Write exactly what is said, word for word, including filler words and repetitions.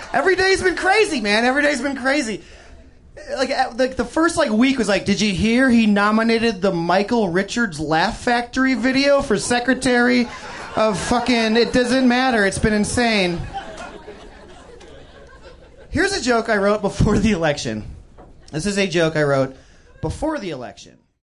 Every day's been crazy, man. Every day's been crazy. Like, like the first like week was like, did you hear he nominated the Michael Richards Laugh Factory video for Secretary of fucking... It doesn't matter. It's been insane. Here's a joke I wrote before the election. This is a joke I wrote before the election.